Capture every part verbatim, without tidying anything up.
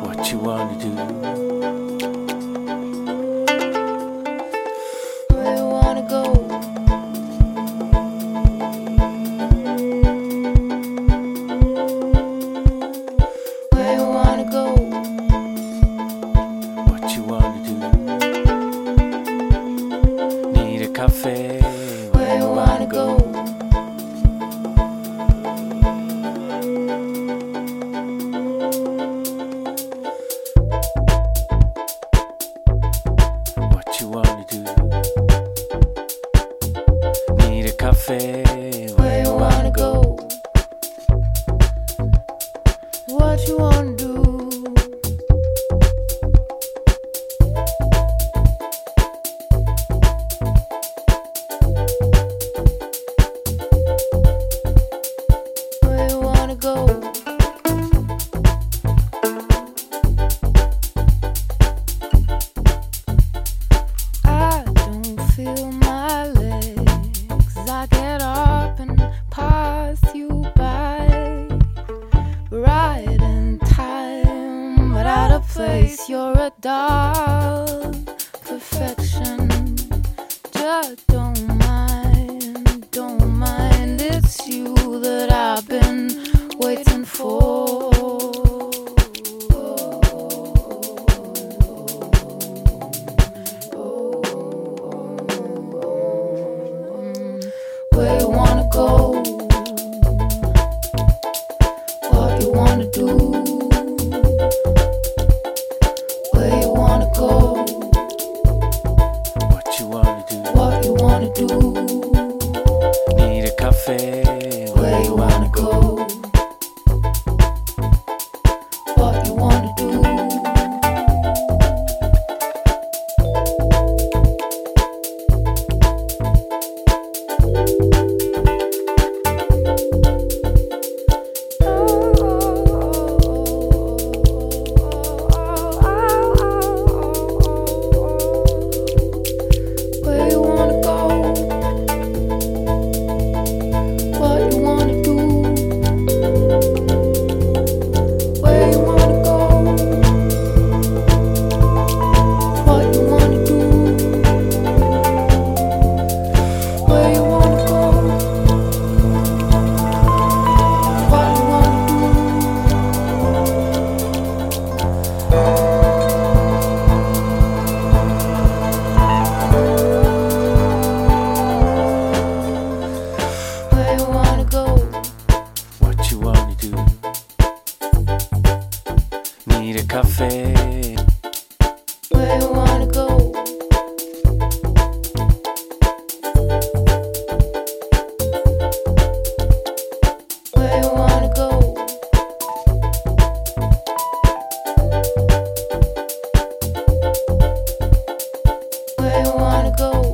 what you wanna do. Where you wanna go? Where you wanna go? What you wanna do. Need a cafe. Where you wanna go? What you wanna do. Need a cafe. Where you wanna go? What you wanna do? Where you wanna go? I don't feel my legs. I get up and pass you by, right in time, but out of place. You're a doll, perfection. Just don't mind, don't mind. It's you that I've been waiting for. Where you wanna go? What you wanna do? Where you wanna go? What you wanna do. What you wanna do? Need a cafe. Where you wanna go? What you wanna do? Where you wanna go? What you wanna do? Where you wanna go? What you wanna do? Where you wanna go? What you wanna Where you wanna go? What you wanna do. Need a cafe. Where you wanna go? Where you wanna go? Where you wanna go?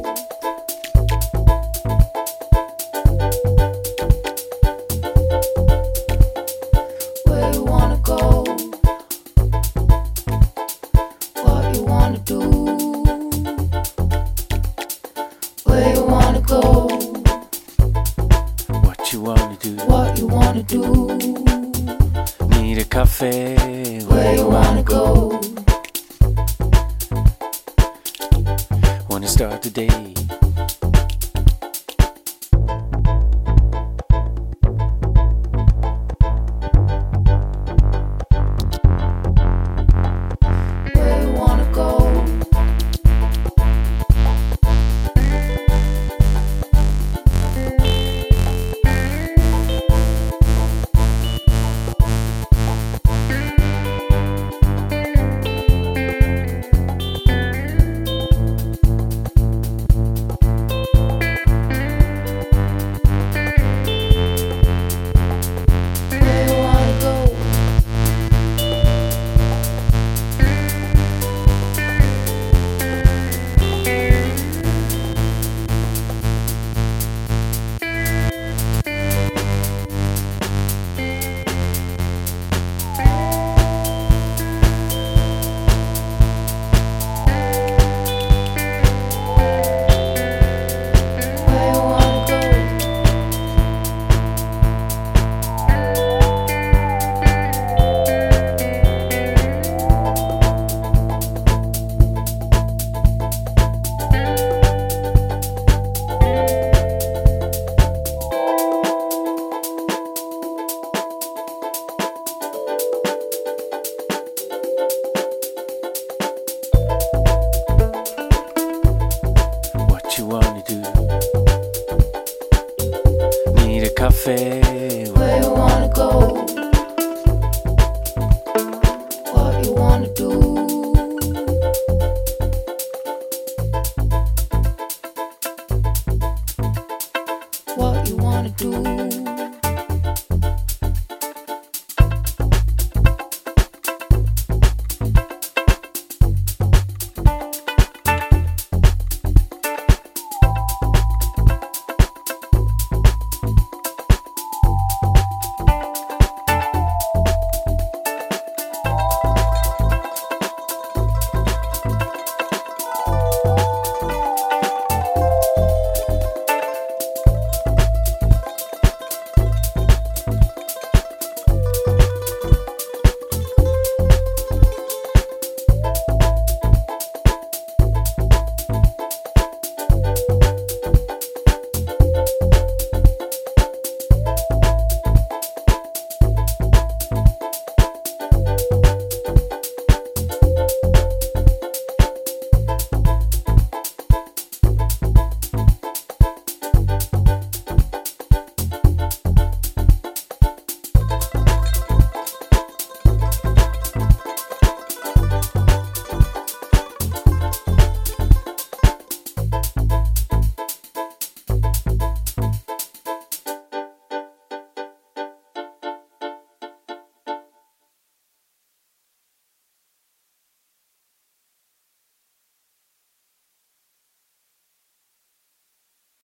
Where you wanna go? What you wanna do? Where you wanna go? What you wanna do. What you wanna do? Need a cafe. Where you wanna go? Wanna start the day. Where you wanna go? caffè.